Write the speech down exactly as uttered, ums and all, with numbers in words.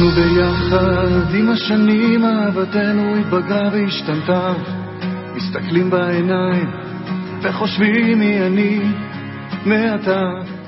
אנחנו ביחד עם השנים, אהבתנו התבגרה והשתנתה, מסתכלים בעיניים וחושבים מי אני מעתה.